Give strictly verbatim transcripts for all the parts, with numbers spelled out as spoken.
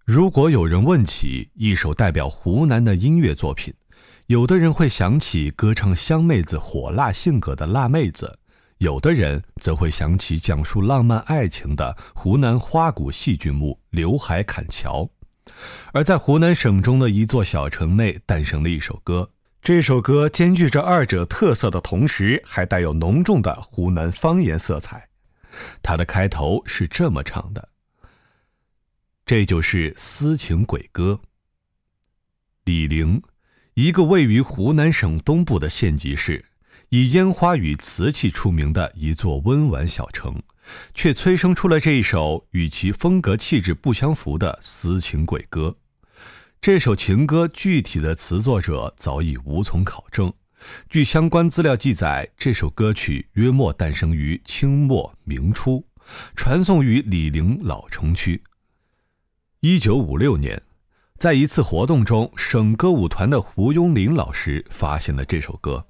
如果有人问起一首代表湖南的音乐作品，有的人会想起歌唱香妹子火辣性格的辣妹子，有的人则会想起讲述浪漫爱情的湖南花鼓戏剧目《刘海砍樵》。而在湖南省中的一座小城内诞生了一首歌，这首歌兼具着二者特色的同时，还带有浓重的湖南方言色彩。它的开头是这么唱的：这就是私情鬼歌。醴陵，一个位于湖南省东部的县级市，以烟花与瓷器出名的一座温婉小城，却催生出了这一首与其风格气质不相符的私情鬼歌。这首情歌具体的词作者早已无从考证，据相关资料记载，这首歌曲约莫诞生于清末明初，传颂于醴陵老城区。一九五六年，在一次活动中，省歌舞团的胡庸林老师发现了这首歌。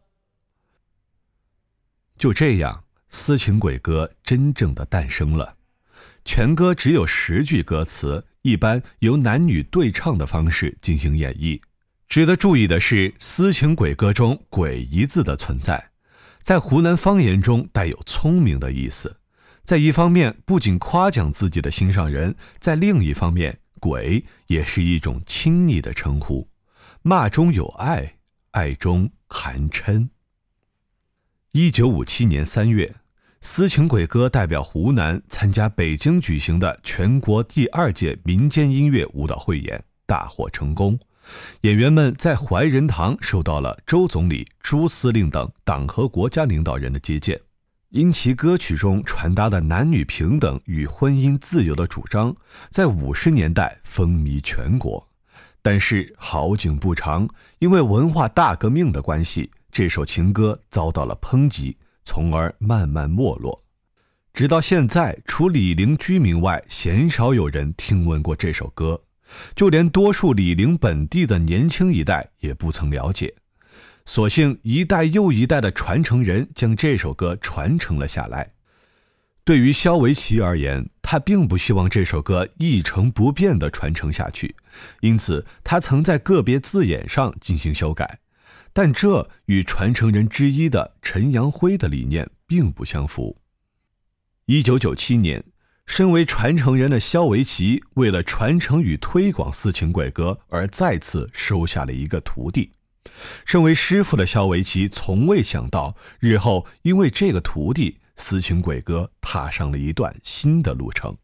就这样，私情鬼歌真正的诞生了。全歌只有十句歌词，一般由男女对唱的方式进行演绎。值得注意的是，私情鬼歌中鬼一字的存在，在湖南方言中带有聪明的意思。在一方面不仅夸奖自己的心上人，在另一方面，鬼也是一种亲昵的称呼，骂中有爱，爱中含嗔。一九五七年三月，私情鬼歌代表湖南参加北京举行的全国第二届民间音乐舞蹈汇演，大获成功。演员们在怀仁堂受到了周总理、朱司令等党和国家领导人的接见。因其歌曲中传达的男女平等与婚姻自由的主张，在五十年代风靡全国。但是好景不长，因为文化大革命的关系，这首情歌遭到了抨击，从而慢慢没落。直到现在，除醴陵居民外，鲜少有人听闻过这首歌，就连多数醴陵本地的年轻一代也不曾了解。所幸一代又一代的传承人将这首歌传承了下来。对于萧维琪而言，他并不希望这首歌一成不变地传承下去，因此他曾在个别字眼上进行修改，但这与传承人之一的陈阳辉的理念并不相符。一九九七年，身为传承人的萧维琪为了传承与推广私情鬼歌而再次收下了一个徒弟。身为师傅的萧维琪从未想到，日后因为这个徒弟，私情鬼歌踏上了一段新的路程。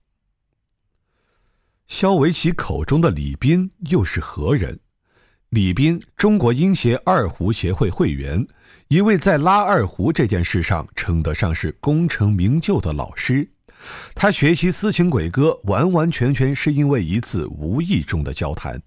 萧维琪口中的李斌又是何人？李斌，中国音协二胡协会会员，一位在拉二胡这件事上称得上是功成名就的老师。他学习私情鬼歌完完全全是因为一次无意中的交谈。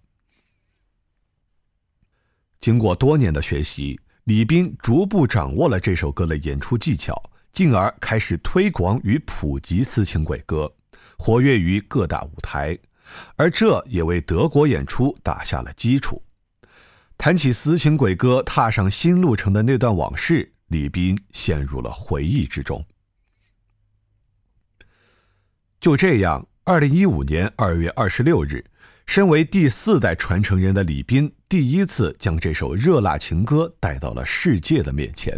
经过多年的学习，李斌逐步掌握了这首歌的演出技巧，进而开始推广与普及私情鬼歌，活跃于各大舞台，而这也为德国演出打下了基础。谈起私情鬼歌踏上新路程的那段往事，李斌陷入了回忆之中。就这样，二零一五年二月二十六日，身为第四代传承人的李斌第一次将这首热辣情歌带到了世界的面前。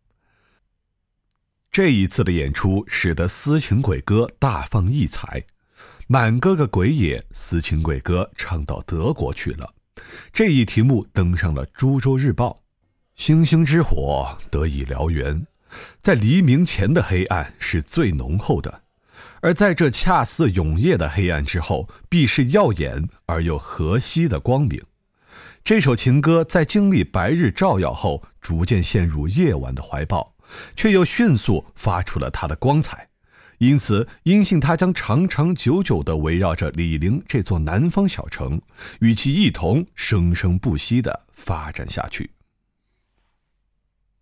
这一次的演出使得私情鬼歌大放异彩，满哥哥鬼野私情鬼歌唱到德国去了，这一题目登上了株洲日报。星星之火得以燎原，在黎明前的黑暗是最浓厚的，而在这恰似永夜的黑暗之后，必是耀眼而又和煦的光明。这首情歌在经历白日照耀后，逐渐陷入夜晚的怀抱，却又迅速发出了它的光彩。因此，因信它将长长久久地围绕着醴陵这座南方小城，与其一同生生不息地发展下去。